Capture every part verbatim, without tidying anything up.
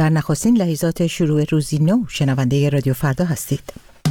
در نخستین لحظات شروع روزی نو شنونده رادیو فردا هستید.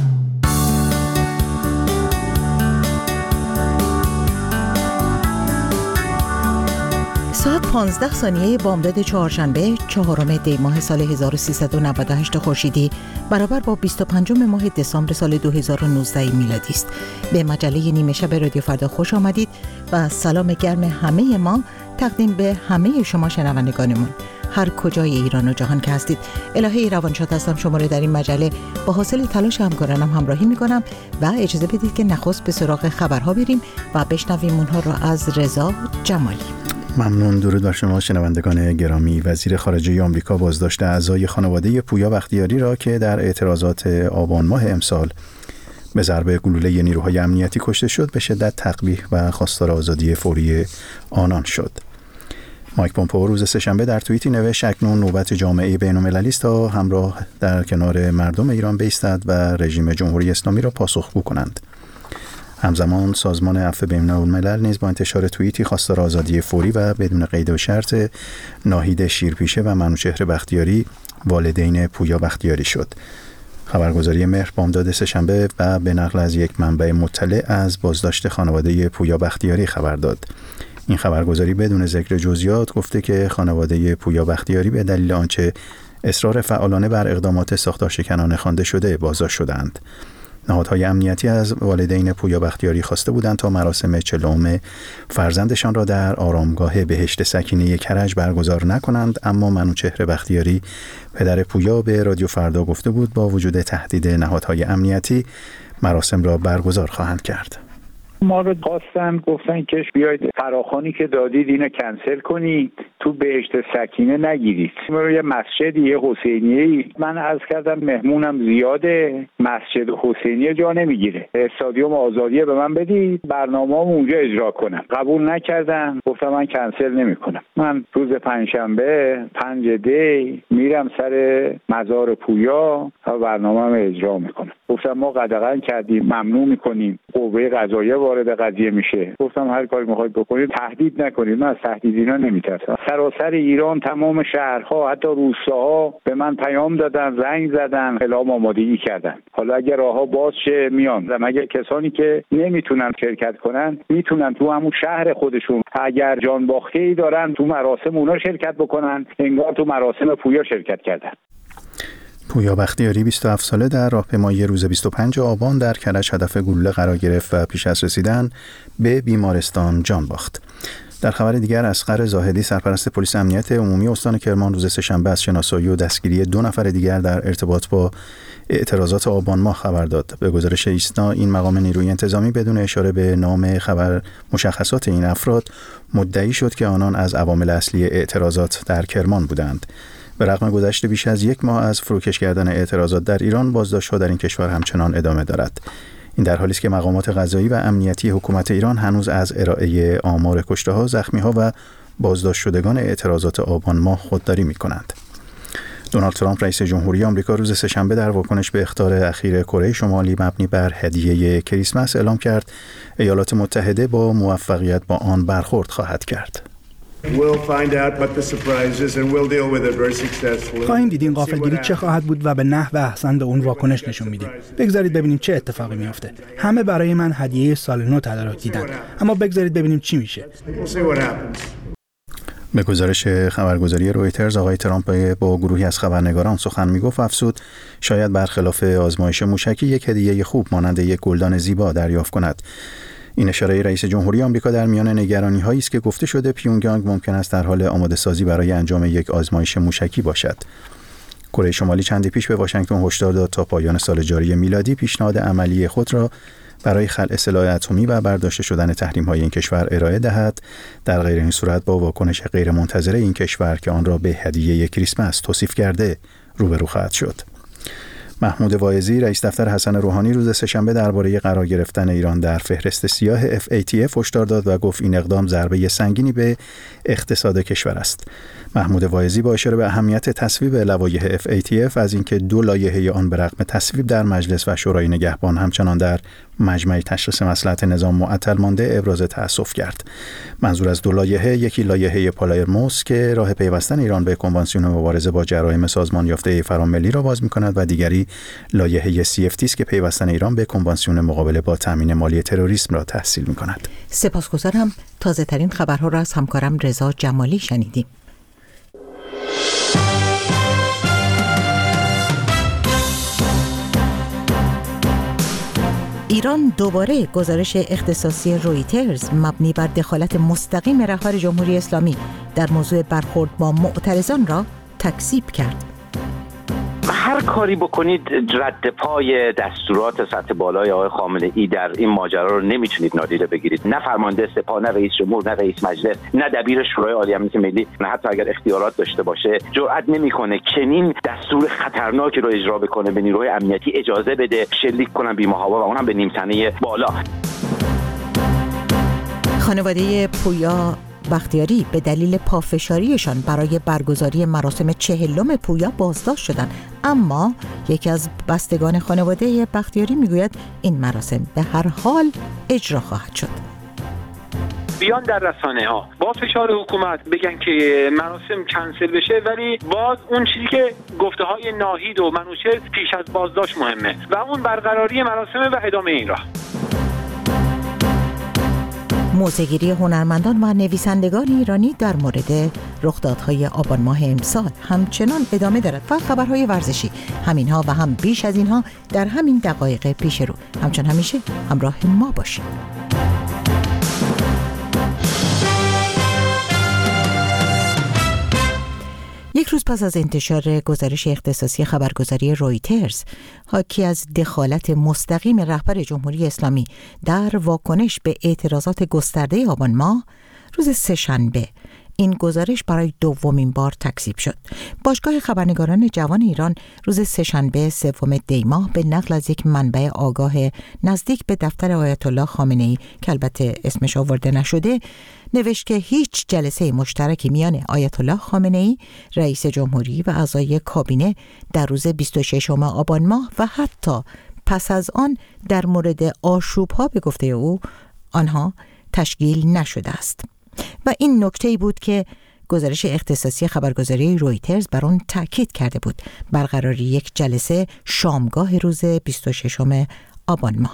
ساعت پانزده ثانیه بامداد چهارشنبه چهارم دی ماه سال هزار و سیصد و نود و هشت خورشیدی برابر با بیست و پنجم ماه دسامبر سال دو هزار و نوزده میلادی است. به مجله نیمه شب رادیو فردا خوش آمدید و سلام گرم همه ما تقدیم به همه شما شنوندگانمون هر کجای ایران و جهان که هستید. الهه روانشاد هستم، شما رو در این مجله با حاصل تلاش همکارانم همراهی میکنم و اجازه بدید که نخست به سراغ خبرها بریم و بشنویم اونها رو از رضا جمالی. ممنون. درود بر شما شنوندگان گرامی. وزیر خارجه آمریکا بازداشت اعضای خانواده پویا بختیاری را که در اعتراضات آبان ماه امسال به ضرب گلوله نیروهای امنیتی کشته شد به شدت تقبیح و خواستار آزادی فوری آنان شد. مایک پومپئو روز سه‌شنبه در توییتی نوشت اکنون نوبت جامعه بین‌المللی است تا همراه در کنار مردم ایران بایستد و رژیم جمهوری اسلامی را پاسخگو کنند. همزمان سازمان عفو بین‌الملل نیز با انتشار توییتی خواستار آزادی فوری و بدون قید و شرط ناهید شیرپیشه و منوچهر بختیاری والدین پویا بختیاری شد. خبرگزاری مهر بامداد سه‌شنبه و به نقل از یک منبع مطلع از بازداشت خانواده پویا بختیاری خبر داد. این خبرگزاری بدون ذکر جزئیات گفته که خانواده پویا بختیاری به دلیل آنچه اصرار فعالانه بر اقدامات ساختارشکنانه خوانده شده بازداشت شدند. نهادهای امنیتی از والدین پویا بختیاری خواسته بودند تا مراسم چهلم فرزندشان را در آرامگاه بهشت سکینه کرج برگزار نکنند، اما منوچهر بختیاری پدر پویا به رادیو فردا گفته بود با وجود تهدید نهادهای امنیتی مراسم را برگزار خواهند کرد. ما رو خواستن گفتن که بیاید فراخوانی که دادید اینو کنسل کنید، تو بهشت سکینه نگیرید. ما رو یه مسجدیه حسینیه، من عرض کردم مهمونم زیاده، مسجد حسینیه جا نمیگیره، استادیوم آزادیه به من بدید برنامه‌ام اونجا اجرا کنم. قبول نکردن، گفتم من کنسل نمیکنم. من روز پنجشنبه پنج دی میرم سر مزار پویا و برنامه‌ام اجرا میکنم. گفتم ما قدغن کردیم، ممنوع میکنیم، قوه قضاییه وارد قضیه میشه. گفتم هر کاری میخواید بکنید تهدید نکنید، من از تهدید اینا نمیترسم. سراسر ایران تمام شهرها حتی روستاها به من پیام دادن، زنگ زدن، اعلام آمادگی کردن. حالا اگر راهها باز شه میان، اگر کسانی که نمیتونن شرکت کنن میتونن تو همون شهر خودشون اگر جان باخته‌ای دارن تو مراسم اونا شرکت بکنن، انگار تو مراسم پویا شرکت کردن. پویا بختیاری بیست و هفت ساله در راهپیمایی روز بیست و پنجم آبان در کرج هدف گلوله قرار گرفت و پیش از رسیدن به بیمارستان جان باخت. در خبر دیگر اصغر زاهدی سرپرست پلیس امنیت عمومی استان کرمان روز سه‌شنبه از شناسایی و دستگیری دو نفر دیگر در ارتباط با اعتراضات آبان ماه خبر داد. به گزارش ایسنا این مقام نیروی انتظامی بدون اشاره به نام خبر مشخصات این افراد مدعی شد که آنان از عوامل اصلی اعتراضات در کرمان بودند. به رغم گذشت بیش از یک ماه از فروکش کردن اعتراضات در ایران، بازداشت‌ها در این کشور همچنان ادامه دارد. این در حالی است که مقامات قضایی و امنیتی حکومت ایران هنوز از ارائه آمار کشته‌ها، زخمی‌ها و بازداشت شدگان اعتراضات آبان ماه خودداری می‌کنند. دونالد ترامپ رئیس جمهوری آمریکا روز سه‌شنبه در واکنش به اخطار اخیر کره شمالی مبنی بر هدیه کریسمس اعلام کرد ایالات متحده با موفقیت با آن برخورد خواهد کرد. خواهیم دید این غافلگیری چه خواهد بود و به نحو احسن به اون واکنش نشون میدیم. بگذارید ببینیم چه اتفاقی میفته. همه برای من هدیه سال نو تدارک دیدن، اما بگذارید ببینیم چی میشه. به گزارش خبرگزاری رویترز آقای ترامپ با گروهی از خبرنگاران سخن میگفت افزود شاید برخلاف آزمایش موشکی یک هدیه خوب مانند یک گلدان زیبا دریافت کند. این اشاره رئیس جمهوری آمریکا در میان نگرانی‌هایی است که گفته شده پیونگیانگ ممکن است در حال آماده‌سازی برای انجام یک آزمایش موشکی باشد. کره شمالی چندی پیش به واشنگتن هشدار داد تا پایان سال جاری میلادی پیشنهاد عملی خود را برای خلع سلاح اتمی و برداشته شدن تحریم‌های این کشور ارائه دهد، در غیر این صورت با واکنش غیرمنتظره این کشور که آن را به هدیه کریسمس توصیف کرده روبرو خواهد شد. محمود واعظی رئیس دفتر حسن روحانی روز سه‌شنبه درباره قرار گرفتن ایران در فهرست سیاه اف ای تی اف هشدار داد و گفت این اقدام ضربه سنگینی به اقتصاد کشور است. محمود واعظی با اشاره به اهمیت تصویب لوایح اف ای تی اف از اینکه دو لایحه آن به رغم تصویب در مجلس و شورای نگهبان همچنان در مجمع تشخیص مصلحت نظام معطل مانده ابراز تأسف کرد. منظور از دو لایحه، یکی لایحه پالایرموس که راه پیوستن ایران به کنوانسیون مبارزه با جرایم سازمان یافته فراملی را باز می‌کند و دیگری لایحه سی اف تی است که پیوستن ایران به کنوانسیون مقابله با تامین مالی تروریسم را تحصیل می‌کند. سپاسگزارم. تازه‌ترین خبرها را از همکارم رضا جمالی شنیدیم. ایران دوباره گزارش اختصاصی رویترز مبنی بر دخالت مستقیم رهبر جمهوری اسلامی در موضوع برخورد با معترضان را تکذیب کرد. هر کاری بکنید رد پای دستورات سطح بالای آقای خامنه‌ای در این ماجرا رو نمیتونید نادیده بگیرید. نه فرمانده سپاه، نه رئیس جمهور، نه رئیس مجلس، نه دبیر شورای عالی امنیت ملی، نه حتی اگر اختیارات داشته باشه جرئت نمیکنه چنین دستور خطرناکی رو اجرا بکنه، به نیروهای امنیتی اجازه بده شلیک کنن بی محابا و اونم به نیمتنه بالا. خانواده پویا بختیاری به دلیل پافشاریشان برای برگزاری مراسم چهلم پویا بازداشت شدند، اما یکی از بستگان خانواده بختیاری میگوید این مراسم به هر حال اجرا خواهد شد. بیان در رسانه ها با فشار حکومت بگن که مراسم کنسل بشه، ولی باز اون چیزی که گفته های ناهید و منوچهر پیش از بازداشت مهمه و اون برقراری مراسم و ادامه این راه. موضع‌گیری هنرمندان و نویسندگان ایرانی در مورد رخدادهای آبان ماه امسال همچنان ادامه دارد و خبرهای ورزشی، همینها و هم بیش از اینها در همین دقایق پیش رو. همچون همیشه همراه ما باشید. یک روز پس از انتشار گزارش اختصاصی خبرگزاری رویترز حاکی از دخالت مستقیم رهبر جمهوری اسلامی در واکنش به اعتراضات گسترده آبان ماه، روز سه‌شنبه این گزارش برای دومین بار تکذیب شد. باشگاه خبرنگاران جوان ایران روز سه‌شنبه سوم دی ماه به نقل از یک منبع آگاه نزدیک به دفتر آیت الله خامنه‌ای که البته اسمش آورده نشده نوشت که هیچ جلسه مشترکی میان آیت الله خامنه‌ای، رئیس جمهوری و اعضای کابینه در روز بیست و ششم آبان ماه و حتی پس از آن در مورد آشوب‌ها به گفته او آنها تشکیل نشده است. و این نکته‌ای بود که گزارش اختصاصی خبرگزاری رویترز بر آن تاکید کرده بود: برقراری یک جلسه شامگاه روز بیست و ششم آبان ماه.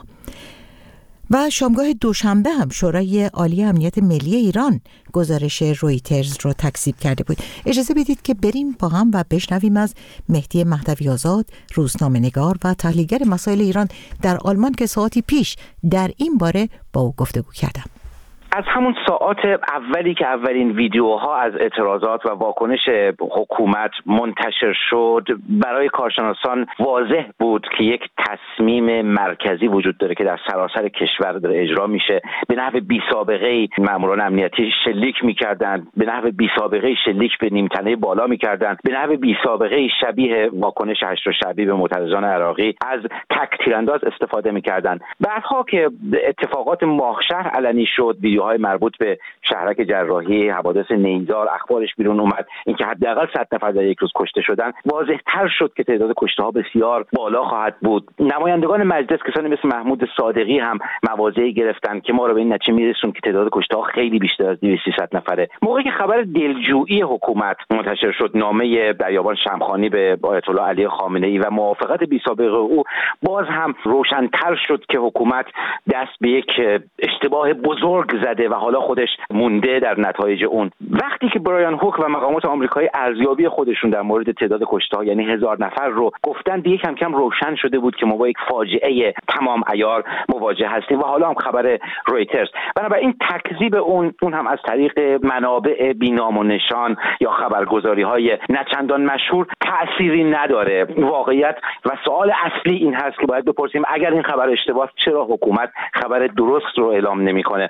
و شامگاه دوشنبه هم شورای عالی امنیت ملی ایران گزارش رویترز رو تکذیب کرده بود. اجازه بدید که بریم با هم و بشنویم از مهدی مهدوی آزاد، روزنامه‌نگار و تحلیلگر مسائل ایران در آلمان که ساعتی پیش در این باره با او گفتگو کردم. از همون ساعات اولی که اولین ویدیوها از اعتراضات و واکنش حکومت منتشر شد، برای کارشناسان واضح بود که یک تصمیم مرکزی وجود داره که در سراسر کشور داره اجرا میشه. به نحو بی سابقه‌ای ماموران امنیتی شلیک میکردند، به نحو بی سابقه‌ای شلیک به نیمتنه بالا میکردند، به نحو بی سابقه‌ای شبیه واکنش هشت شعبی به معترضان عراقی از تک تیرانداز استفاده میکردند. بعدها که اتفاقات ماهشهر علنی شد، های مربوط به شهرک جراحی، حوادث نیزار، اخبارش بیرون اومد، اینکه حداقل صد نفر در یک روز کشته شدن، واضح‌تر شد که تعداد کشته‌ها بسیار بالا خواهد بود. نمایندگان مجلس کسانی مثل محمود صادقی هم مواضعی گرفتن که ما رو به این نتیجه میرسون که تعداد کشته‌ها خیلی بیشتر از دویست سیصد نفره. موقعی که خبر دلجویی حکومت منتشر شد، نامه دریابان شمخانی به آیت الله علی خامنه‌ای و موافقت بی سابقه او، باز هم روشن‌تر شد که حکومت دست به یک اشتباه بزرگ زده و حالا خودش مونده در نتایج اون. وقتی که برایان هوک و مقامات آمریکایی ارزیابی خودشون در مورد تعداد کشته‌ها یعنی هزار نفر رو گفتن، دیگه کم کم روشن شده بود که ما با یک فاجعه تمام عیار مواجه هستیم و حالا هم خبر رویترز. بنابراین تکذیب اون اون هم از طریق منابع بی‌نام و نشان یا خبرگزاری‌های نچندان مشهور تأثیری نداره. واقعیت و سوال اصلی این هست که باید بپرسیم اگر این خبر اشتباه چرا حکومت خبر درست رو اعلام نمی‌کنه؟ و ما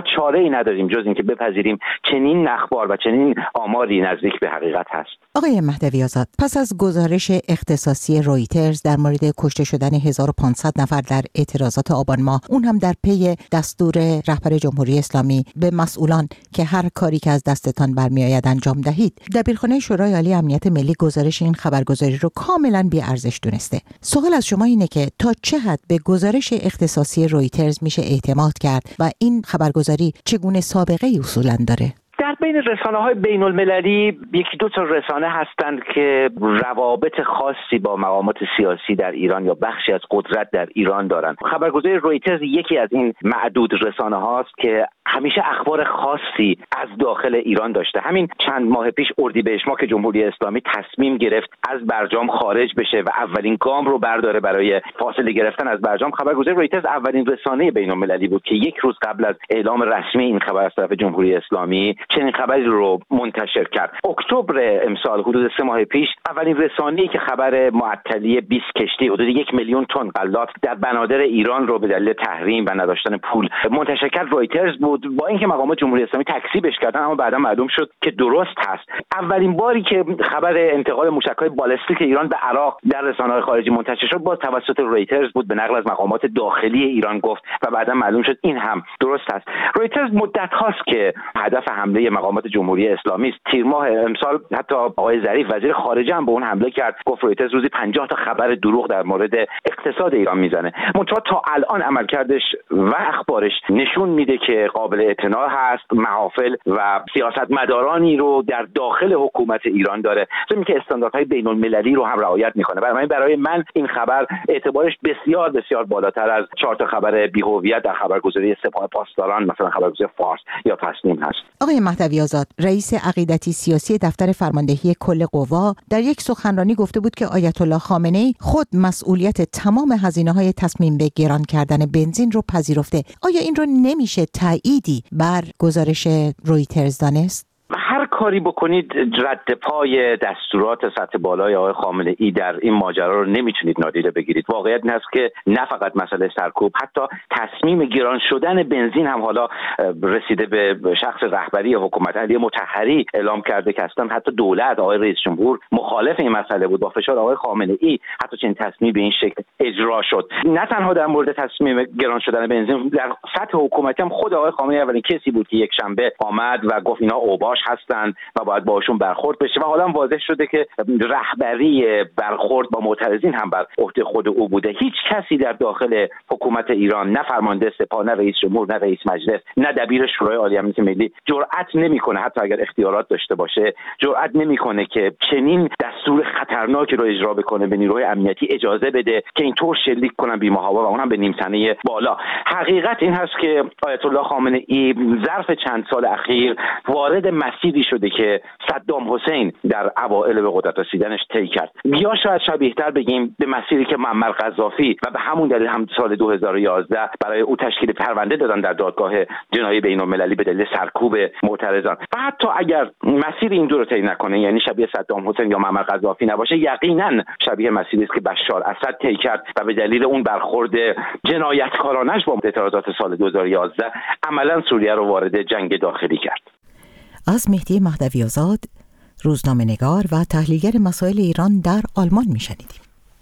چاره‌ای نداریم جز اینکه بپذیریم چنین اخبار و چنین آماری نزدیک به حقیقت هست. آقای مهدوی آزاد، پس از گزارش اختصاصی رویترز در مورد کشته شدن هزار و پانصد نفر در اعتراضات آبان ماه، اون هم در پی دستور رهبر جمهوری اسلامی به مسئولان که هر کاری که از دستتان برمیآید انجام دهید، دبیرخانه شورای عالی امنیت ملی گزارش این خبرگزاری رو کاملا بی ارزش دونسته. سوال از شما اینه که تا چه حد به گزارش اختصاصی رویترز میشه اعتماد کرد و این خبرگزاری چگونه سابقه اصولا داره؟ در بین رسانه‌های بین‌المللی یکی دو تا رسانه هستند که روابط خاصی با مقامات سیاسی در ایران یا بخشی از قدرت در ایران دارند. خبرگزاری رویترز یکی از این معدود رسانه هاست که همیشه اخبار خاصی از داخل ایران داشته. همین چند ماه پیش اردیبهشت ماه که جمهوری اسلامی تصمیم گرفت از برجام خارج بشه و اولین گام رو برداره برای فاصله گرفتن از برجام، خبرگزاری رویترز اولین رسانه بین‌المللی بود که یک روز قبل از اعلام رسمی این خبر از طرف جمهوری اسلامی چنین خبری رو منتشر کرد. اکتبر امسال، حدود سه ماه پیش، اولین رسانه‌ای که خبر معطلی بیست کشتی حدود یک میلیون تن غلات در بنادر ایران رو به دلیل تحریم و نداشتن پول منتشر کرد رویترز بود. با اینکه مقامات جمهوری اسلامی تکذیبش کردن، اما بعدا معلوم شد که درست هست. اولین باری که خبر انتقال موشک‌های بالستیک ایران به عراق در رسانه‌های خارجی منتشر شد باز توسط رویترز بود، به نقل از مقامات داخلی ایران گفت و بعدا معلوم شد این هم درست هست. رویترز مدت هاست که هدف حمله مقامات جمهوری اسلامی است. تیر ماه امسال حتی آقای ظریف وزیر خارجه هم به اون حمله کرد، گفت رویترز روزی پنجاه تا خبر دروغ در مورد اقتصاد ایران میزنه. منتها تا الان عملکردش و اخبارش نشون میده که قابل اعتنا هست، محافل و سیاستمدارانی رو در داخل حکومت ایران داره، چون که استانداردهای بین‌المللی رو هم رعایت میکنه. برای برای من این خبر اعتبارش بسیار بسیار بالاتر از چهار تا خبر بی‌هویت در خبرگزاری سپاه پاسداران مثلا خبرگزاری فارس یا تصنیم هست. آقای مهدوی آزاد، رئیس عقیدتی سیاسی دفتر فرماندهی کل قوا در یک سخنرانی گفته بود که آیت الله خامنه‌ای خود مسئولیت تمام هزینه‌های تصمیم به گران کردن بنزین رو پذیرفته. آیا این رو نمیشه تأییدی بر گزارش رویترز دانست؟ هر کاری بکنید رد پای دستورات سطح بالای آقای خامنه‌ای در این ماجرا رو نمیتونید نادیده بگیرید. واقعیت این است که نه فقط مسئله سرکوب، حتی تصمیم گران شدن بنزین هم حالا رسیده به شخص رهبری حکومت. علی مطهری اعلام کرده که اصلا حتی دولت، آقای رئیس جمهور مخالف این مسئله بود. با فشار آقای خامنه‌ای حتی چنین تصمیم به این شکل اجرا شد. نه تنها در مورد تصمیم گران شدن بنزین، در سطح حکومتی هم خود آقای خامنه‌ای اولین کسی بود که یک شنبه آمد و گفت اینا اوباش هستن و باید باشون برخورد بشه و حالا واضح شده که رهبری برخورد با معترضین هم بر عهده خود او بوده. هیچ کسی در داخل حکومت ایران، نه فرمانده سپاه، نه رئیس جمهور، نه رئیس مجلس، نه دبیر شورای عالی امنیت ملی جرأت نمیکنه، حتی اگر اختیارات داشته باشه، جرأت نمیکنه که چنین دستور خطرناکی رو اجرا بکنه، به نیروهای امنیتی اجازه بده که اینطور شلیک کنن بی محابا و اونم به نیم تنه بالا. حقیقت این هست که آیت الله خامنه‌ای ظرف چند سال اخیر وارد مسیری شده که صدام حسین در اوائل به قدرت رسیدنش طی کرد. یا شاید شبیه‌تر بگیم به مسیری که معمر قذافی و به همون دلیل هم سال دو هزار و یازده برای او تشکیل پرونده دادن در دادگاه جنایی بین‌المللی به دلیل سرکوب معترضان. و حتی اگر مسیر این دو رو طی نکنه، یعنی شبیه صدام حسین یا معمر قذافی نباشه، یقینا شبیه مسیری است که بشار اسد طی کرد و به دلیل اون برخورد جنایتکارانش با اعتراضات سال دو هزار و یازده عملاً سوریه رو وارد جنگ داخلی کرد. از مهدی مهدوی آزاد، روزنامه‌نگار و تحلیلگر مسائل ایران در آلمان میشنیدیم.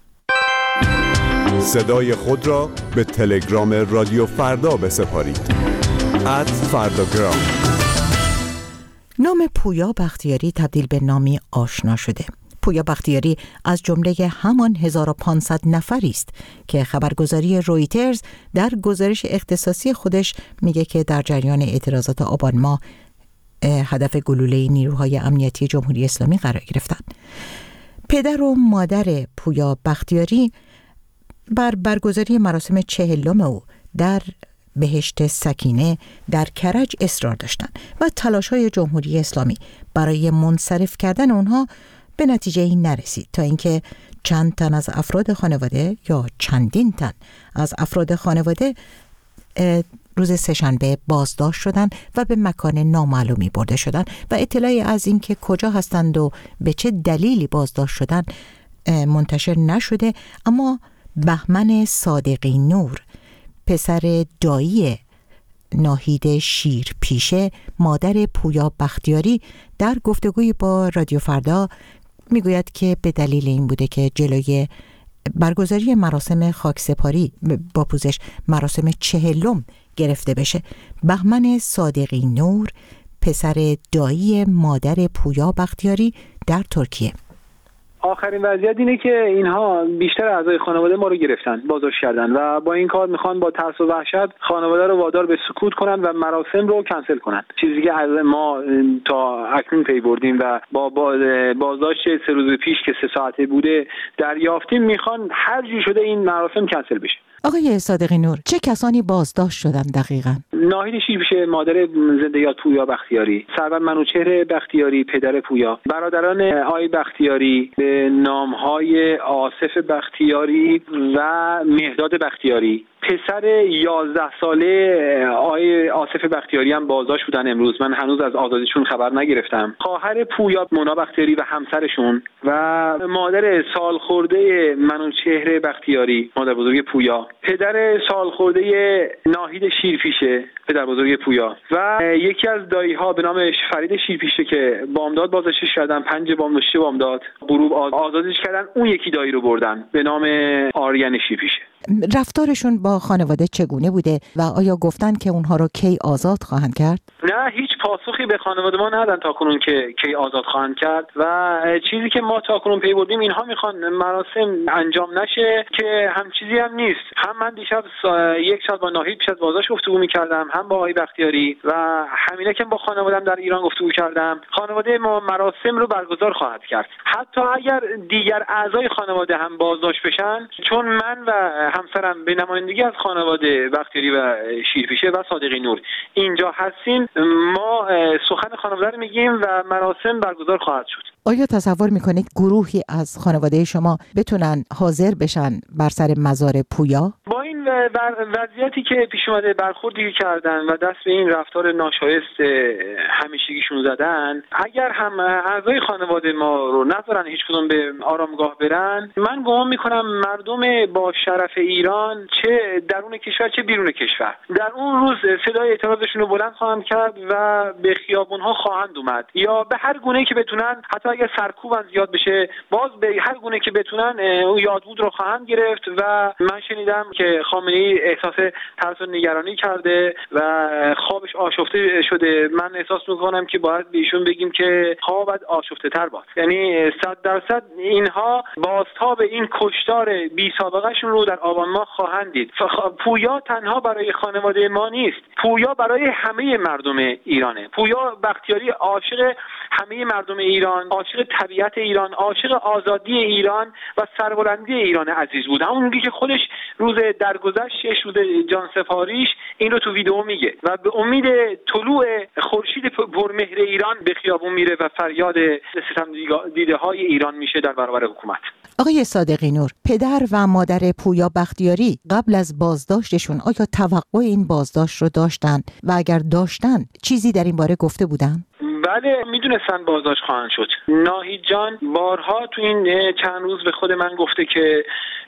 صدای خود را به تلگرام رادیو فردا بسپارید. ات فرداگرام. نام پویا بختیاری تبدیل به نامی آشنا شده. پویا بختیاری از جمله همان هزار و پانصد نفری است که خبرگزاری رویترز در گزارش اختصاصی خودش میگه که در جریان اعتراضات آبان ماه هدف گلوله نیروهای امنیتی جمهوری اسلامی قرار گرفتند. پدر و مادر پویا بختیاری بر برگزاری مراسم چهلم او در بهشت سکینه در کرج اصرار داشتند و تلاش‌های جمهوری اسلامی برای منصرف کردن اونها به نتیجه این نرسید تا اینکه چند تن از افراد خانواده یا چندین تن از افراد خانواده روز سه‌شنبه بازداشت شدند و به مکان نامعلومی برده شدند و اطلاعی از این که کجا هستند و به چه دلیلی بازداشت شدند منتشر نشده. اما بهمن صادقی نور، پسر دایی ناهید شیرپیشه مادر پویا بختیاری در گفتگوی با رادیو فردا میگوید که به دلیل این بوده که جلوی برگزاری مراسم خاکسپاری با پوزش مراسم چهلم گرفته بشه. بهمن صادقی نور پسر دایی مادر پویا بختیاری در ترکیه: آخرین وضعیت اینه که اینها بیشتر اعضای خانواده ما رو گرفتن، بازداشت کردن و با این کار میخوان با ترس و وحشت خانواده رو وادار به سکوت کنن و مراسم رو کنسل کنن. چیزی که از ما تا اکنون پی بردیم و با بازداشت سه روز پیش که سه ساعته بوده دریافتیم، میخوان هر جور شده این مراسم کنسل بشه. آقای صادقی نور، چه کسانی بازداشت شدن دقیقاً؟ ناهید شیرپیشه مادر زنده یاد پویا بختیاری، سرور منوچهر بختیاری پدر پویا، برادران آی بختیاری به نامهای آصف بختیاری و مهداد بختیاری، پسر یازده ساله آی آصف بختیاری هم بازداشت بودن امروز. من هنوز از آزادیشون خبر نگرفتم. خواهر پویا مونا بختیاری و همسرشون و مادر سالخورده منوچهر بختیاری مادر بزرگ پویا، پدر سالخورده ناهید شیرپیشه پدر بزرگ پویا و یکی از دایی ها به نام فرید شیرپیشه که بامداد بازداشتش کردن، پنج بامداد شش بامداد غروب آزادش کردن. اون یکی دایی رو بردن به نام آریان شیرپیشه. رفتارشون با خانواده چگونه بوده و آیا گفتن که اونها رو کی آزاد خواهند کرد؟ نه، هیچ پاسخی به خانواده ما ندادن تا کنون که کی آزاد خواهند کرد و چیزی که ما تا کنون پی بردیم اینها میخوان مراسم انجام نشه که هم چیزی هم نیست. هم من دیشب یک ساعت با ناهید پیش از بازداشت گفتگو میکردم، هم با آقای بختیاری و همینا که با خانواده‌ام در ایران گفتگو کردم. خانواده ما مراسم رو برگزار خواهد کرد، حتی اگر دیگر اعضای خانواده هم بازداشت بشن، چون من و همسرم به نمایندگی از خانواده بختیاری و شیرپیشه و صادقی نور اینجا هستیم، ما سخن خانواده رو میگیم و مراسم برگزار خواهد شد. آیا تصور میکنید گروهی از خانواده شما بتونن حاضر بشن بر سر مزار پویا؟ با این وضعیتی که پیش اومده، برخوردی کردن و دست به این رفتار ناشایست همیشگیشون زدن، اگر هم اعضای خانواده ما رو نذارن هیچ کدوم به آرامگاه برن، من گمان میکنم مردم با شرف ایران چه درون کشور چه بیرون کشور در اون روز صدای اعتراضشون رو بلند خواهند کرد و به خیابون‌ها خواهند اومد، یا به هر گونه‌ای که بتونن، حتی اگر سرکوبن زیاد بشه، باز به هر گونه که بتونن اون یادبود رو خواهند گرفت. و من شنیدم که خامنه‌ای احساس ترس و نگرانی کرده و خوابش آشفته شده. من احساس میکنم که باید به ایشون بگیم که خوابت آشفته تر باد. یعنی صد درصد اینها بازتاب این کشتار بی سابقه شون رو در آبان ماه خواهند دید. پویا تنها برای خانواده ما نیست، پویا برای همه مردم ایرانه. پویا بختیاری عاشق همه مردم ایران، عاشق طبیعت ایران، عاشق آزادی ایران و سربلندی ایران عزیز بود. همونی که خودش روز درگذشتش، روز جانسپاریش این رو تو ویدیو میگه و به امید طلوع خورشید پرمهر ایران به خیابون میره و فریاد ستم دیده های ایران میشه در برابر حکومت. آقای صادقی نور، پدر و مادر پویا بختیاری قبل از بازداشتشون آیا توقع این بازداشت رو داشتن و اگر داشتن چیزی در این باره گفته بودن؟ بله، میدونستن بازداشت خواهند شد. ناهید جان بارها تو این چند روز به خود من گفته که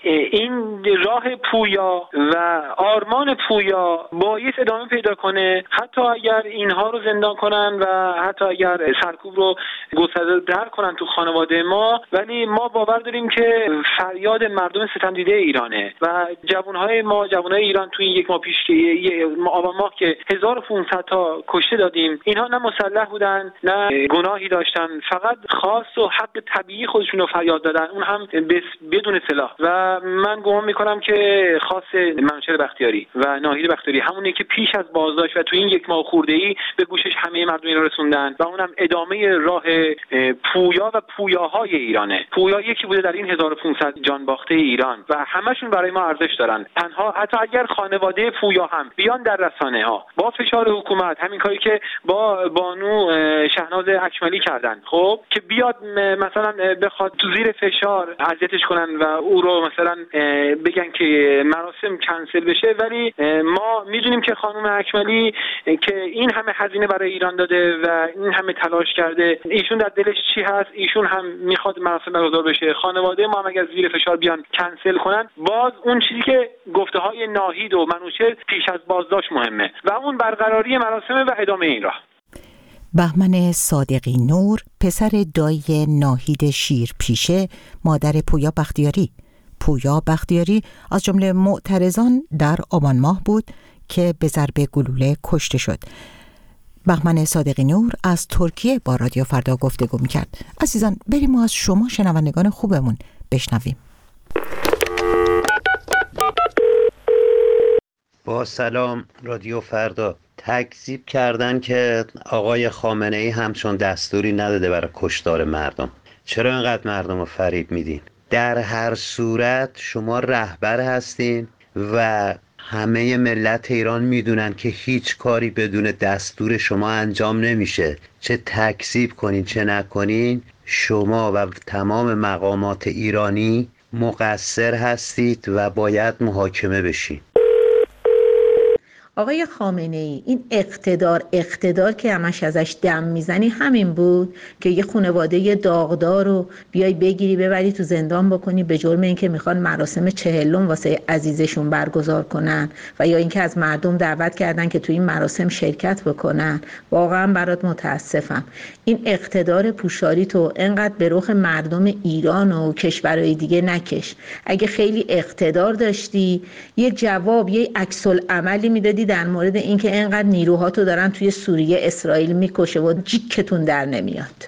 این راه پویا و آرمان پویا باید ادامه پیدا کنه، حتی اگر اینها رو زندان کنن و حتی اگر سرکوب رو گسترده در کنن تو خانواده ما، ولی ما باور داریم که فریاد مردم ستم دیده ایرانه و جوانهای ما، جوانهای ایران تو این یک ماه پیش که آبان ماه که هزار و پانصد تا کشته دادیم، اینها نه مسلح بودن نه گناهی داشتن، فقط خواست و حق طبیعی خودشون رو فریاد دادن، اون هم بدون سلاح. و من گمان میکنم که خاص منوچهر بختیاری و ناهید بختیاری همونی که پیش از بازداشت و تو این یک ماه خورده‌ای به گوشش همه مردم ایران رسوندن و اونم ادامه راه پویا و پویاهای ایرانه. پویا یکی بوده در این هزار و پانصد جان باخته ایران و همشون برای ما ارزش دارن. تنها حتی اگر خانواده پویا هم بیان در رسانه ها با فشار حکومت، همین کاری که با بانو شهناز اکملی کردن، خب که بیاد مثلا بخواد تو زیر فشار اذیتش کنن و او رو مثلا مثلا بگن که مراسم کنسل بشه، ولی ما میدونیم که خانم اکملی که این همه هزینه برای ایران داده و این همه تلاش کرده، ایشون در دلش چی هست؟ ایشون هم میخواد مراسم برگزار بشه. خانواده ما هم اگر زیر فشار بیان کنسل کنن، باز اون چیزی که گفته های ناهید و منوچهر پیش از بازداشت مهمه و اون برقراری مراسم و ادامه این راه. بهمن صادقی نور، پسر دایی ناهید شیرپیشه، مادر پویا بختیاری. پویا بختیاری از جمله معترضان در آبان ماه بود که به ضرب گلوله کشته شد. بهمن صادقی نور از ترکیه با رادیو فردا گفتگو می‌کرد. عزیزان، بریم ما از شما شنوندگان خوبمون بشنویم. با سلام رادیو فردا. تکذیب کردن که آقای خامنه‌ای همچون دستوری نداده برای کشتار مردم. چرا اینقدر مردم رو فریب میدین؟ در هر صورت شما رهبر هستین و همه ملت ایران میدونن که هیچ کاری بدون دستور شما انجام نمیشه. چه تکذیب کنین چه نکنین، شما و تمام مقامات ایرانی مقصر هستید و باید محاکمه بشین. آقای خامنه‌ای، این اقتدار اقتدار که همش ازش دم میزنی همین بود که یه خانواده داغدار رو بیای بگیری ببری تو زندان بکنی به جرم اینکه میخوان مراسم چهلم واسه عزیزشون برگزار کنن و یا اینکه از مردم دعوت کردن که تو این مراسم شرکت بکنن. واقعا برات متاسفم. این اقتدار پوشاری تو انقدر به رخ مردم ایران و کشورهای دیگه نکش. اگه خیلی اقتدار داشتی یه جواب، یه عکس العملی میدادی در مورد اینکه اینقدر نیروهاتو دارن توی سوریه اسرائیل میکشه و جیکتون در نمیاد.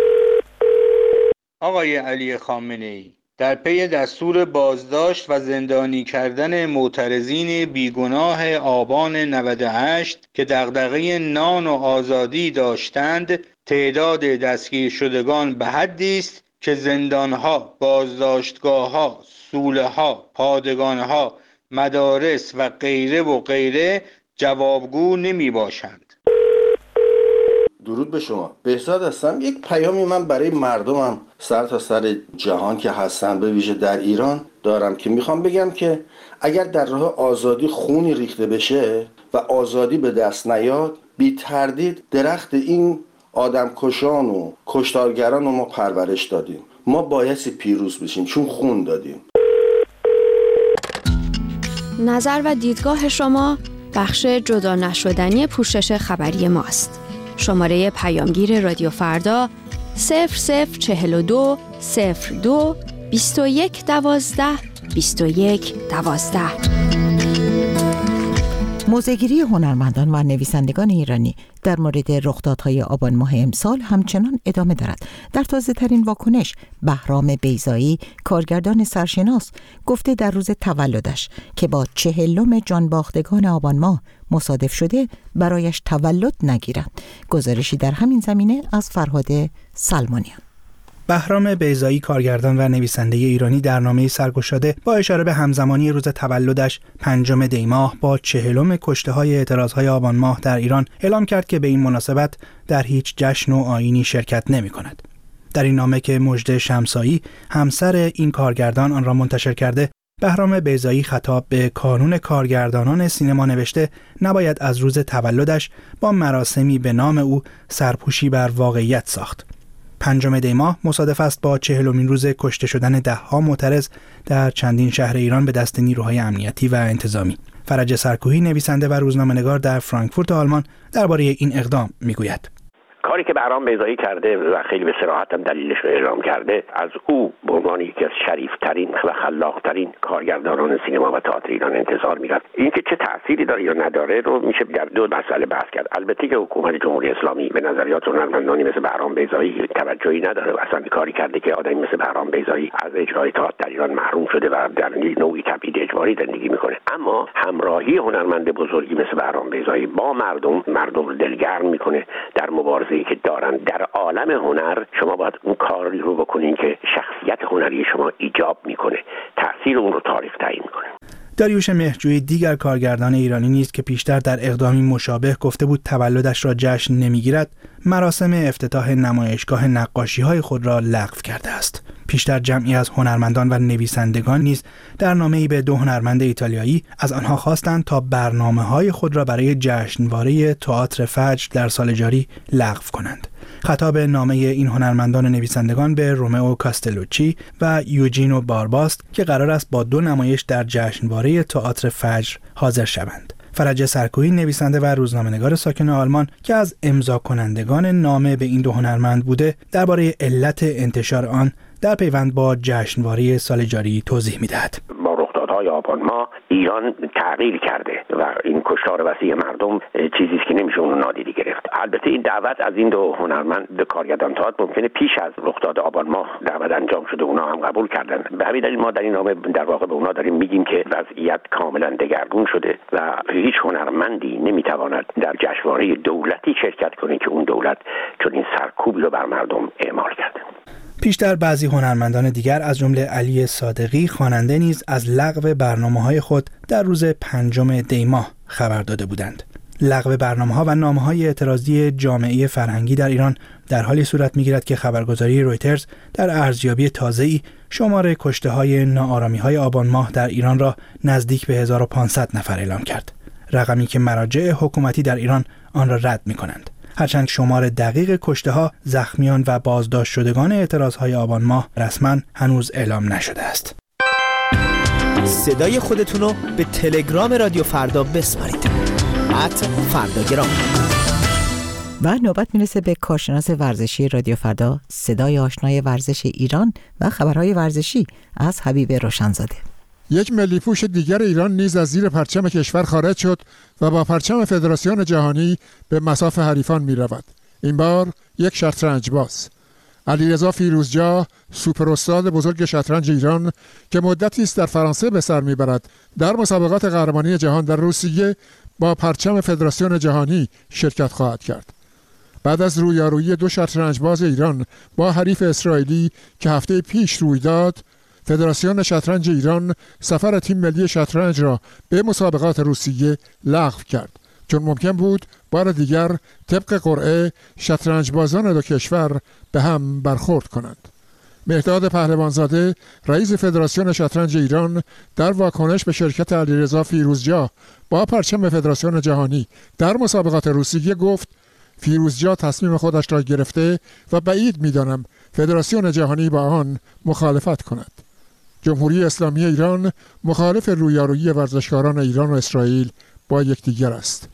آقای علی خامنه‌ای، در پی دستور بازداشت و زندانی کردن معترضین بیگناه آبان نود و هشت که دغدغه نان و آزادی داشتند، تعداد دستگیر شدگان به حدی است که زندانها، بازداشتگاهها، سوله‌ها، پادگانها، مدارس و غیره و غیره جوابگو نمی باشند. درود به شما. بهزاد هستم. یک پیامی من برای مردمم سر تا سر جهان که هستن، به ویژه در ایران دارم که میخوام بگم که اگر در راه آزادی خونی ریخته بشه و آزادی به دست نیاد، بی تردید درخت این آدم کشان و کشتارگران رو ما پرورش دادیم. ما بایستی پیروز بشیم چون خون دادیم. نظر و دیدگاه شما بخش جدا نشدنی پوشش خبری ماست. شماره پیامگیر رادیو فردا صفر صفر چهل و دو صفر دو بیست و یک دوازده بیست و یک دوازده. موضع‌گیری هنرمندان و نویسندگان ایرانی در مورد رخدادهای آبان ماه امسال همچنان ادامه دارد. در تازه‌ترین واکنش، بهرام بیضایی، کارگردان سرشناس، گفته در روز تولدش که با چهلم جانباختگان آبان ماه مصادف شده برایش تولد نگیرد. گزارشی در همین زمینه از فرهاد سلمانیان. بهرام بیضایی، کارگردان و نویسنده ایرانی، در نامه‌ای سرگشاده با اشاره به همزمانی روز تولدش پنجم دی ماه با چهلم کشته‌های اعتراضهای آبان ماه در ایران اعلام کرد که به این مناسبت در هیچ جشن و آیینی شرکت نمی‌کند. در این نامه که مژده شمسایی، همسر این کارگردان، آن را منتشر کرده، بهرام بیضایی خطاب به کانون کارگردانان سینما نوشته نباید از روز تولدش با مراسمی به نام او سرپوشی بر واقعیت ساخت. پنجم دی ماه مصادف است با چهلمین روز کشته شدن ده‌ها معترض در چندین شهر ایران به دست نیروهای امنیتی و انتظامی. فرج سرکوهی، نویسنده و روزنامه‌نگار در فرانکفورت آلمان، درباره این اقدام میگوید: کاری که بهرام بیضایی کرده و خیلی به صراحت هم دلیلش رو اعلام کرده، از او به عنوان یکی از شریفترین و خلاقترین کارگردانان سینما و تئاتر ایران انتظار می‌رفت. اینکه چه تأثیری داره یا نداره رو میشه در دو مسئله بحث کرد. البته که حکومت جمهوری اسلامی به نظریات هنرمندانی مثل بهرام بیضایی توجهی نداره و اصلا کاری کرده که آدمی مثل بهرام بیضایی از اجرای تئاتر در ایران محروم شده و در نوعی تبعید اجباری زندگی میکنه. اما همراهی هنرمند بزرگی مثل بهرام بیضایی با مردم مردم رو دلگرم میکنه در مبارزه که دارن در عالم هنر. شما باید اون کاری رو بکنین که شخصیت هنری شما ایجاب میکنه، تأثیر اون رو تاریخ تعیین میکنه. داریوش مهرجویی، دیگر کارگردان ایرانی نیست که پیشتر در اقدامی مشابه گفته بود تولدش را جشن نمیگیرد، مراسم افتتاح نمایشگاه نقاشی‌های خود را لغو کرده است. پیشتر جمعی از هنرمندان و نویسندگان نیز در نامه‌ای به دو هنرمند ایتالیایی از آنها خواستند تا برنامه‌های خود را برای جشنواره تئاتر فجر در سال جاری لغو کنند. خطاب نامه این هنرمندان و نویسندگان به رومئو کاستلوچی و یوجینو بارباست که قرار است با دو نمایش در جشنواره تئاتر فجر حاضر شوند. فرج سرکویی نویسنده و روزنامه‌نگار ساکن آلمان که از امضا کنندگان نامه به این دو هنرمند بوده، درباره علت انتشار آن در پیوند با جشنواره سال جاری توضیح می‌دهد. های آبان ماه ایران تغییر کرده و این کشتار وسیع مردم چیزی است که نمیشه اون رو نادیده گرفت. البته این دعوت از این دو هنرمند کارگردان تئاتر ممکنه پیش از رخداد آبان ماه دعوت انجام شده، اونا هم قبول کردن. به همین دلیل ما در این نامه در واقع به اونا داریم میگیم که وضعیت کاملا دگرگون شده و هیچ هنرمندی نمیتواند در جشنواره دولتی شرکت کنه که اون دولت چون این سرکوبی رو بر مردم اعمال کرده. پیشتر بعضی هنرمندان دیگر از جمله علی صادقی خواننده نیز از لغو برنامه‌های خود در روز پنجم دی ماه خبر داده بودند. لغو برنامه‌ها و نامه‌های اعتراضی جامعه فرهنگی در ایران در حالی صورت می‌گیرد که خبرگزاری رویترز در ارزیابی تازه‌ای شمار کشته‌های ناآرامی‌های آبان ماه در ایران را نزدیک به هزار و پانصد نفر اعلام کرد. رقمی که مراجع حکومتی در ایران آن را رد می‌کنند. هرچند شمار دقیق کشته‌ها، زخمیان و بازداشت شدگان اعتراضهای آبان ماه رسما هنوز اعلام نشده است. صدای خودتون رو به تلگرام رادیو فردا بسپارید. ات فرداگرام. و نوبت میرسه به کارشناس ورزشی رادیو فردا، صدای آشنای ورزش ایران و خبرهای ورزشی از حبیب روشنزاده. یک ملی پوش دیگر ایران نیز از زیر پرچم کشور خارج شد و با پرچم فدراسیون جهانی به مصاف حریفان می رود. این بار یک شطرنج باز. علیرضا فیروزجاه، سوپر استاد بزرگ شطرنج ایران که مدتی است در فرانسه به سر میبرد، در مسابقات قهرمانی جهان در روسیه با پرچم فدراسیون جهانی شرکت خواهد کرد. بعد از رویارویی دو شطرنج باز ایران با حریف اسرائیلی که هفته پیش روی داد، فدراسیون شطرنج ایران سفر تیم ملی شطرنج را به مسابقات روسیه لغو کرد، چون ممکن بود بار دیگر طبق قرعه شطرنج بازان دو کشور به هم برخورد کنند. مهداد پهلوانزاده، رئیس فدراسیون شطرنج ایران، در واکنش به شرکت علیرضا فیروزجاه با پرچم فدراسیون جهانی در مسابقات روسیه گفت فیروزجاه تصمیم خودش را گرفته و بعید می‌دانم فدراسیون جهانی با آن مخالفت کند. جمهوری اسلامی ایران مخالف رویارویی ورزشکاران ایران و اسرائیل با یکدیگر است.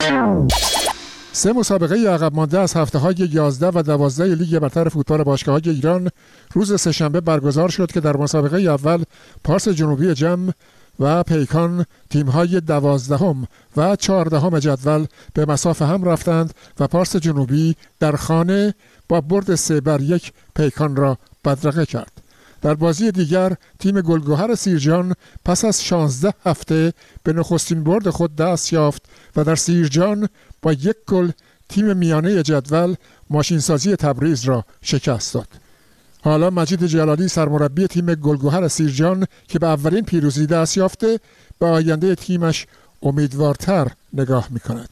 سه مسابقه عقب مانده از هفته‌های یازده و دوازده لیگ برتر فوتبال باشگاه‌های ایران روز سه‌شنبه برگزار شد که در مسابقه اول پارس جنوبی جم و پیکان تیم‌های دوازدهم و چهاردهم جدول به مصاف هم رفتند و پارس جنوبی در خانه با برد سه بر یک پیکان را بدرقه کرد. در بازی دیگر تیم گلگهر سیرجان پس از شانزده هفته به نخستین برد خود دست یافت و در سیرجان با یک گل تیم میانه جدول ماشینسازی تبریز را شکست داد. حالا مجید جلالی سرمربی تیم گلگهر سیرجان که به اولین پیروزی دست یافته به آینده تیمش امیدوارتر نگاه می‌کند.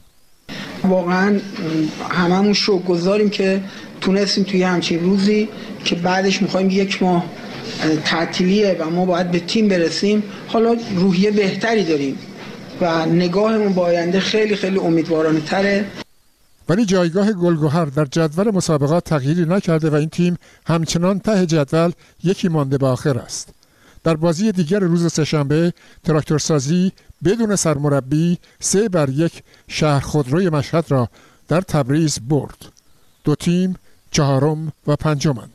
واقعا هممون شکرگزاریم که تونستیم توی همچین روزی که بعدش می‌خوایم یک ماه تعطیلیه و ما باید به تیم برسیم، حالا روحیه بهتری داریم و نگاهمون به آینده خیلی خیلی امیدوارانه تره. ولی جایگاه گلگهر در جدول مسابقات تغییری نکرده و این تیم همچنان ته جدول یکی مانده به آخر است. در بازی دیگر روز سه‌شنبه تراکتورسازی بدون سرمربی سه بر یک شهر خودروی مشهد را در تبریز برد. دو تیم چهارم و پنجمند.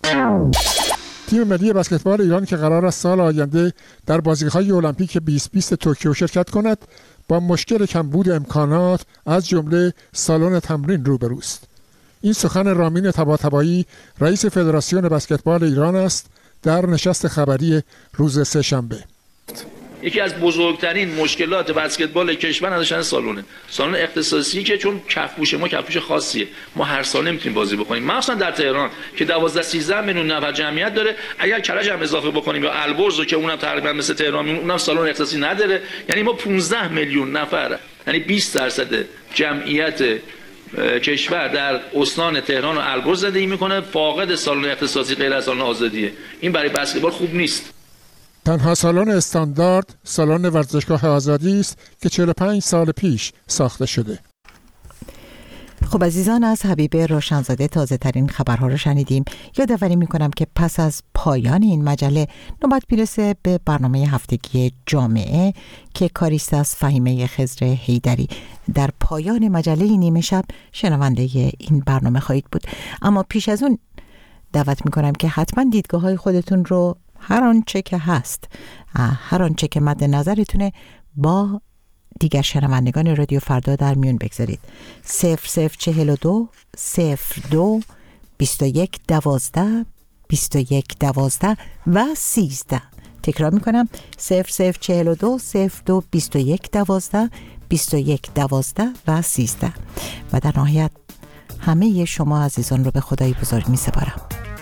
تیم ملی بسکتبال ایران که قرار است سال آینده در بازی‌های المپیک بیست بیست توکیو شرکت کند، با مشکل کمبود امکانات از جمله سالن تمرین روبروست. این سخن رامین طباطبایی رئیس فدراسیون بسکتبال ایران است در نشست خبری روز سه‌شنبه. یکی از بزرگترین مشکلات بسکتبال کشور نداشتن سالونه سالن اختصاصی که چون کفپوش ما کفپوش خاصیه، ما هر سال نمیتونیم بازی بکنیم، مخصوصا در تهران که دوازده سیزده میلیون نفر جمعیت داره. اگر کرج هم اضافه بکنیم یا البرز که اونم تقریبا مثل تهران اونم سالن اختصاصی نداره، یعنی ما پانزده میلیون نفر، یعنی بیست درصد جمعیت کشور در استان تهران و البرز زندگی میکنه، فاقد سالن اختصاصی غیر از سالن آزادیه. این برای بسکتبال خوب نیست. تنها سالن استاندارد سالن ورزشگاه آزادی است که چهل و پنج سال پیش ساخته شده. خب عزیزان، از حبیب روشنزاده تازه ترین خبرها رو شنیدیم. یادآوری میکنم که پس از پایان این مجله نوبت میرسه به برنامه هفتگی جامعه که کاریست از فهیمه خضر حیدری. در پایان مجله نیمه شب شنونده این برنامه خواهید بود. اما پیش از اون دعوت میکنم که حتما دیدگاه های خودتون رو هر آنچه که هست، هر آنچه که مد نظرتونه با دیگر شنوندگان رادیو فردا در میون بگذارید. صفر صفر چهل و دو صفر دو بیست و یک دوازده بیست و یک دوازده و سیزده. تکرار میکنم صفر صفر چهل و دو صفر دو بیست و یک دوازده بیست و یک دوازده و سیزده. و در نهایت همه شما عزیزان رو به خدای بزرگ می سپارم.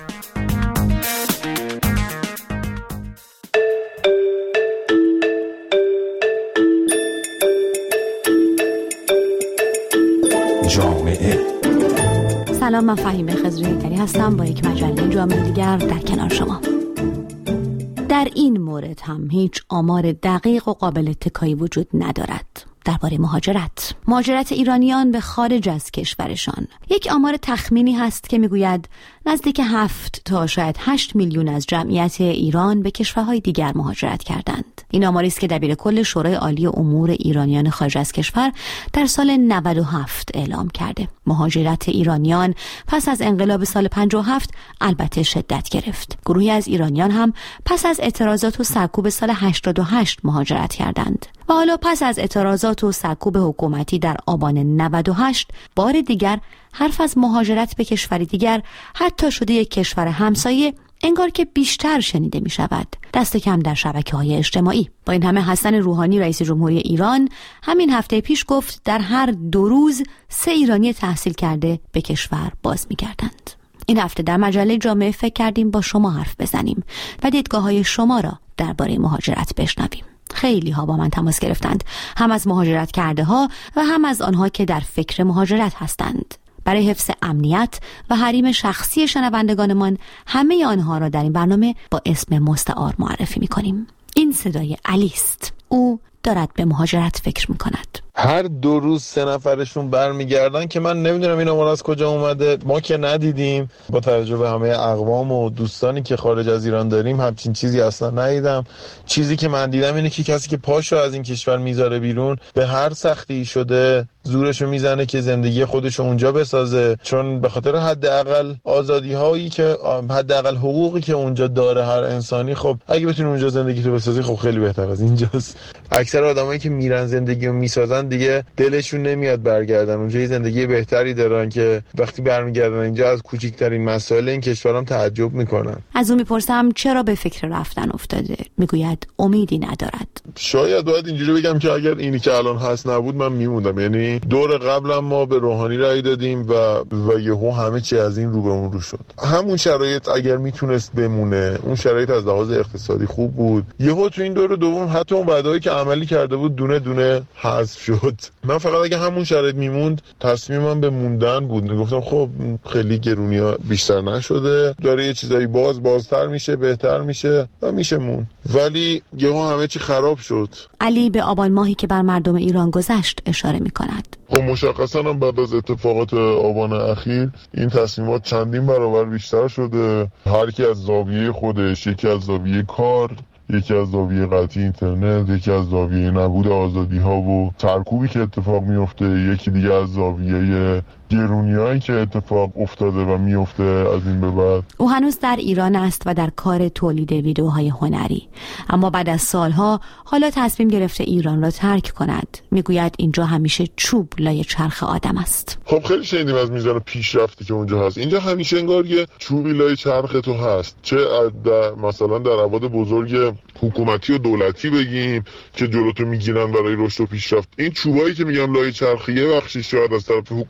جامعه. سلام، من فهیمه خضر حیدری هستم با یک مجله جامعه دیگر در کنار شما. در این مورد هم هیچ آمار دقیق و قابل اتکایی وجود ندارد. درباره مهاجرت مهاجرت ایرانیان به خارج از کشورشان، یک آمار تخمینی هست که میگوید نزدیک هفت تا شاید هشت میلیون از جمعیت ایران به کشورهای دیگر مهاجرت کردند. این آماری است که دبیرکل شورای عالی امور ایرانیان خارج از کشور در سال نود و هفت اعلام کرده. مهاجرت ایرانیان پس از انقلاب سال پنجاه و هفت البته شدت گرفت. گروهی از ایرانیان هم پس از اعتراضات و سرکوب سال هشتاد و هشت مهاجرت کردند و حالا پس از اعتراضات و سرکوب حکومتی در آبان نود و هشت بار دیگر حرف از مهاجرت به کشوری دیگر، حتی شده یک کشور همسایه، انگار که بیشتر شنیده می شود، دست کم در شبکه‌های اجتماعی. با این همه حسن روحانی رئیس جمهوری ایران همین هفته پیش گفت در هر دو روز سه ایرانی تحصیل کرده به کشور باز می گردند. این هفته در مجله جامعه فکر کردیم با شما حرف بزنیم و دیدگاه‌های شما را درباره مهاجرت بشنویم. خیلی ها با من تماس گرفتند، هم از مهاجرت کرده ها و هم از آنها که در فکر مهاجرت هستند. برای حفظ امنیت و حریم شخصی شنوندگانمان همه آنها را در این برنامه با اسم مستعار معرفی می‌کنیم. این صدای علی است. او دارد به مهاجرت فکر می‌کند. هر دو روز سه نفرشون برمیگردن که من نمیدونم این آمار از کجا اومده. ما که ندیدیم، با توجه به همه اقوام و دوستانی که خارج از ایران داریم همچین چیزی اصلا ندیدم. چیزی که من دیدم اینه که کسی که پاشو از این کشور میذاره بیرون به هر سختی شده زورشو میزنه که زندگی خودشو اونجا بسازه، چون به خاطر حداقل آزادی هایی که حداقل حقوقی که اونجا داره هر انسانی. خب اگه بتونی اونجا زندگی تو بسازی خب خیلی بهتر از اینجاست. اکثر آدمایی که میرن زندگی رو میسازن دیگه دلشون نمیاد برگردن. اونجا یه زندگی بهتری دارن که وقتی برمیگردن اینجا از کوچکترین مسائل این کشورام تعجب میکنن. از اون میپرسم چرا به فکر رفتن افتاده؟ میگوید امیدی ندارد. شاید باید اینجوری بگم که اگر اینی که الان هست نبود من میموندم. یعنی دور قبلا ما به روحانی رای دادیم و و یهو همه چی از این رو به اون رو شد. همون شرایط اگر میتونست بمونه، اون شرایط از لحاظ اقتصادی خوب بود، یهو تو این دور دوم حتی اون وعده‌ای که عملی کرده بود دونه دونه حذف شد. من فقط اگه همون شرایط میموند تصمیمم به موندن بود. میگفتم خب خیلی گرونیا بیشتر نشده، داره یه چیزایی باز بازتر میشه، بهتر میشه و میشه مون. ولی یهو همه چی خراب شد. علی به آبان ماهی که بر مردم ایران گذشت اشاره میکند. خب مشخصا هم بعد از اتفاقات آبان اخیر این تصمیمات چندین برابر بیشتر شده. هر کی از زاویه خودش، یکی از زاویه کار، یکی از زاویه قطعی اینترنت، یکی از زاویه نبود آزادی ها و سرکوبی که اتفاق میفته، یکی دیگه از زاویه گرونیایی که اتفاق افتاده و میفته از این به بعد. او هنوز در ایران است و در کار تولید ویدیوهای هنری، اما بعد از سالها حالا تصمیم گرفته ایران را ترک کند. میگوید اینجا همیشه چوب لای چرخ آدم است. خب خیلی شنیدیم از میزان پیشرفتی که اونجا هست. اینجا همیشه انگار یه چوبی لای چرخ تو هست، چه در مثلا در ابعاد بزرگ حکومتی و دولتی بگیم که جلوتو میگیرن برای رشد و پیشرفت. این چوبایی که میگم لای چرخ یه بخشی شاید از طرف حکومت و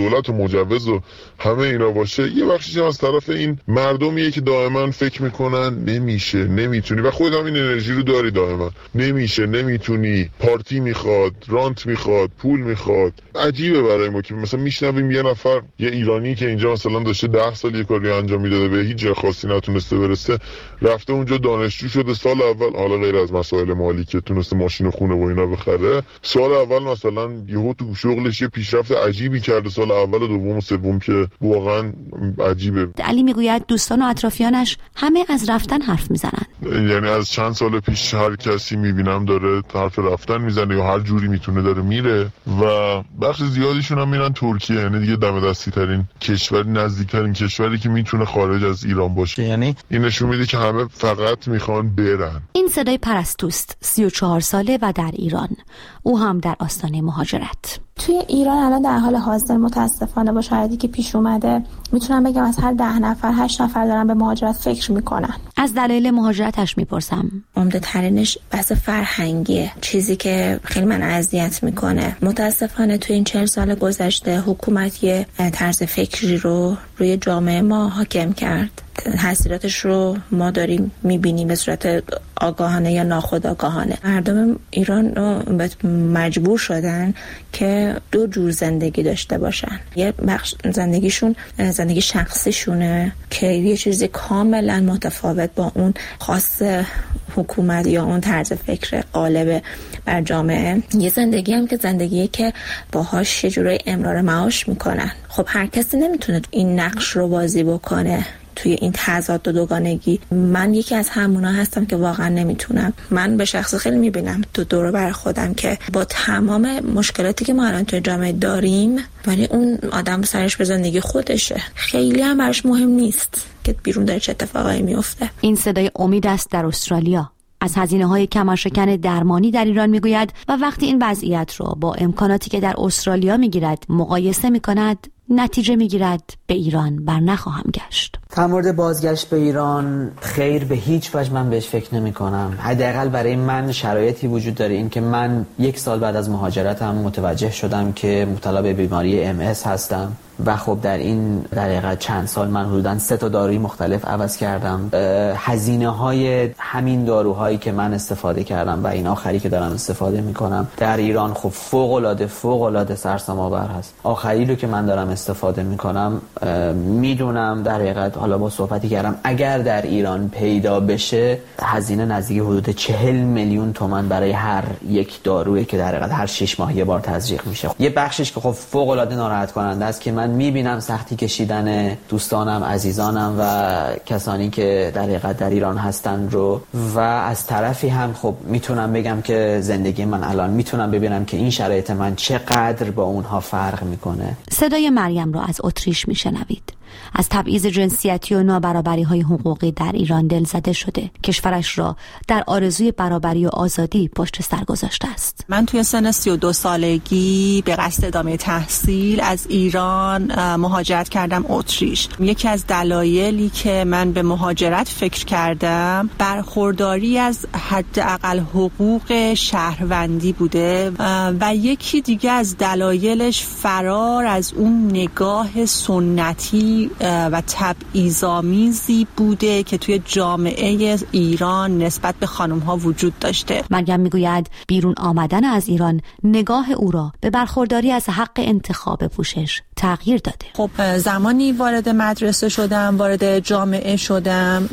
دولت و مجوز و همه اینا باشه، یه بخشش از طرف این مردمیه که دائما فکر میکنن نمیشه، نمیتونی، و خودت هم این انرژی رو داری دائما، نمیشه، نمیتونی، پارتی میخواد، رانت میخواد، پول میخواد. عجیبه برای ما که مثلا میشنویم یه نفر، یه ایرانی که اینجا مثلا داشته ده سال یه کاری انجام میداده، به هیچ جای خاصی نتونسته برسه، رفته اونجا دانشجو شده سال اول، حالا غیر از مسائل مالی که تونسته ماشین و خونه و اینا بخره، سال اول مثلا یهو تو شغلش یه پیشرفت عجیبی کرده، سال اول و دوم و سوم که واقعا عجیبه. علی میگوید دوستان و اطرافیانش همه از رفتن حرف میزنن. یعنی از چند سال پیش هر کسی میبینم داره حرف رفتن میزنه یا هر جوری میتونه داره میره، و بخش زیادیشون هم میرن ترکیه، یعنی دیگه دم دستی ترین کشوری، نزدیکترین کشوری که میتونه خارج از ایران باشه. یعنی این نشون میده که همه فقط میخوان برن. این صدای پرستوست، سی و چهار ساله و در ایران. او هم در آستانه مهاجرت. توی ایران الان در حال حاضر متاسفانه با شرایطی که پیش اومده میتونم بگم از هر ده نفر هشت نفر دارن به مهاجرت فکر میکنن. از دلایل مهاجرتش میپرسم. عمده ترینش بحث فرهنگیه، چیزی که خیلی من اذیت میکنه. متاسفانه توی این چهل سال گذشته حکومت یه طرز فکری رو روی جامعه ما حاکم کرد. تاثیراتش رو ما داریم میبینیم به صورت آگاهانه یا ناخودآگاهانه. مردم ایران رو مجبور شدن که دو جور زندگی داشته باشن. یه بخش زندگیشون زندگی شخصیشونه که یه چیزی کاملا متفاوت با اون خاص حکومت یا اون طرز فکر غالب بر جامعه. یه زندگی هم که زندگیه که باهاش یه جورای امرار معاش میکنن. خب هر کسی نمیتونه این نقش رو بازی بکنه توی این تضاد و دوگانگی. من یکی از همونا هستم که واقعا نمیتونم. من به شخص خیلی میبینم تو دور بر خودم که با تمام مشکلاتی که ما الان توی جامعه داریم، ولی اون آدم سرش به زندگی خودشه، خیلی هم براش مهم نیست که بیرون داره چه اتفاقایی میفته. این صدای امید است در استرالیا. از هزینه‌های کمرشکن درمانی در ایران میگوید و وقتی این وضعیت را با امکاناتی که در استرالیا میگیرد مقایسه میکند، نتیجه میگیرد به ایران بر نخواهم گشت. در مورد بازگشت به ایران خیر به هیچ وجه من بهش فکر نمی کنم. حداقل برای من شرایطی وجود داره این که من یک سال بعد از مهاجرتم متوجه شدم که مبتلا به بیماری ام اس هستم و خب در این در حقیقت چند سال من حدوداً سه تا داروی مختلف عوض کردم. هزینه های همین داروهایی که من استفاده کردم و این آخری که دارم استفاده میکنم در ایران خب فوق العاده فوق العاده سرسام آور هست. آخری رو که من دارم استفاده میکنم میدونم در حقیقت، حالا با صحبتی کردم، اگر در ایران پیدا بشه هزینه نزدیک حدود چهل میلیون تومان برای هر یک دارویی که در حقیقت هر شش ماه یه بار تزریق میشه. یه بخشش که خب فوق العاده ناراحت کننده است که من میبینم سختی کشیدن دوستانم، عزیزانم و کسانی که در حقیقت در ایران هستن رو، و از طرفی هم خب میتونم بگم که زندگی من الان میتونم ببینم که این شرایط من چقدر با اونها فرق میکنه. صدای مریم رو از اتریش میشنوید. از تبعیض جنسیتی و نابرابری‌های حقوقی در ایران دلزده شده. کشورش را در آرزوی برابری و آزادی پشت سر گذاشته است. من توی سن سی و دو سالگی به قصد ادامه تحصیل از ایران مهاجرت کردم اتریش. یکی از دلایلی که من به مهاجرت فکر کردم برخورداری از حداقل حقوق شهروندی بوده و یکی دیگه از دلایلش فرار از اون نگاه سنتی و تبعیض‌آمیزی بوده که توی جامعه ایران نسبت به خانم‌ها وجود داشته. مریم میگوید بیرون آمدن از ایران نگاه او را به برخورداری از حق انتخاب پوشش تغییر داده. خب زمانی وارد مدرسه شدم، وارد جامعه شدم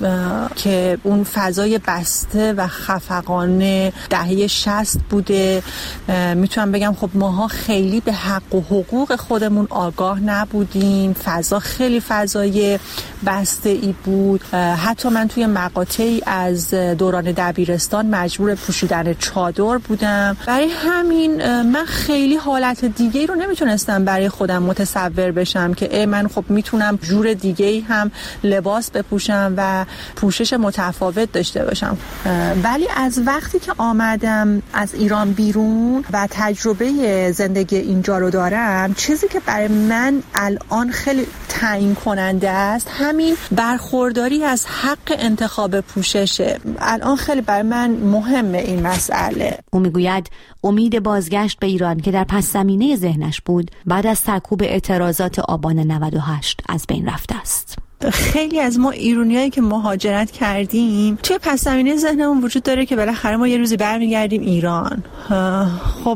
که اون فضای بسته و خفقانه دهه شصت بوده. میتونم بگم خب ماها خیلی به حق و حقوق خودمون آگاه نبودیم. فضا خیلی فضای بسته ای بود. حتی من توی مقاطعی از دوران دبیرستان مجبور پوشیدن چادر بودم. برای همین من خیلی حالت دیگه رو نمیتونستم برای خودم متصور بشم که ای من خب میتونم جور دیگه هم لباس بپوشم و پوشش متفاوت داشته باشم. ولی از وقتی که آمدم از ایران بیرون و تجربه زندگی اینجا رو دارم، چیزی که برای من الان خیلی تعیین تعیین کننده است همین برخورداری از حق انتخاب پوششه. الان خیلی برای من مهمه این مسئله. او میگوید امید بازگشت به ایران که در پس زمینه ذهنش بود بعد از سرکوب اعتراضات آبان نود و هشت از بین رفته است. خیلی از ما ایرانیایی که مهاجرت کردیم توی پس زمینه ذهنمون وجود داره که بالاخره ما یه روزی برمیگردیم ایران. خب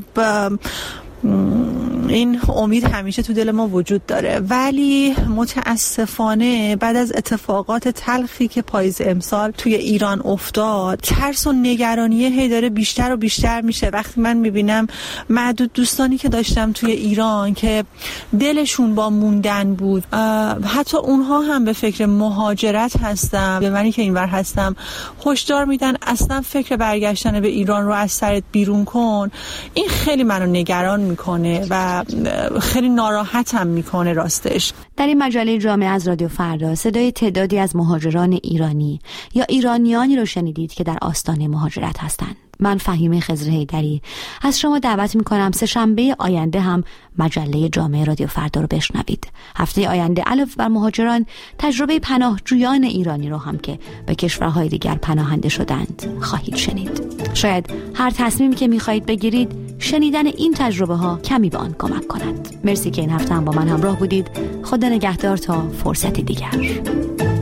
این امید همیشه تو دل ما وجود داره، ولی متاسفانه بعد از اتفاقات تلخی که پاییز امسال توی ایران افتاد ترس و نگرانی هی داره بیشتر و بیشتر میشه. وقتی من میبینم معدود دوستانی که داشتم توی ایران که دلشون با موندن بود، حتی اونها هم به فکر مهاجرت هستم، به منی که اینور هستم هشدار میدن اصلا فکر برگشتن به ایران رو از سرت بیرون کن. این خیلی منو نگران میکنه و خیلی ناراحتم میکنه راستش. در این مجله جامعه از رادیو فردا صدای تعدادی از مهاجران ایرانی یا ایرانیانی رو شنیدید که در آستانه مهاجرت هستند. من فهیمه خضر حیدری از شما دعوت میکنم سه شنبه آینده هم مجله جامعه رادیو فردا رو بشنوید. هفته آینده علاوه بر مهاجران تجربه پناهجویان ایرانی رو هم که به کشورهای دیگر پناهنده شدند خواهید شنید. شاید هر تصمیمی که میخواهید بگیرید شنیدن این تجربه ها کمی به آن کمک کند. مرسی که این هفته هم با من همراه بودید. خدا نگهدار تا فرصتی دیگر.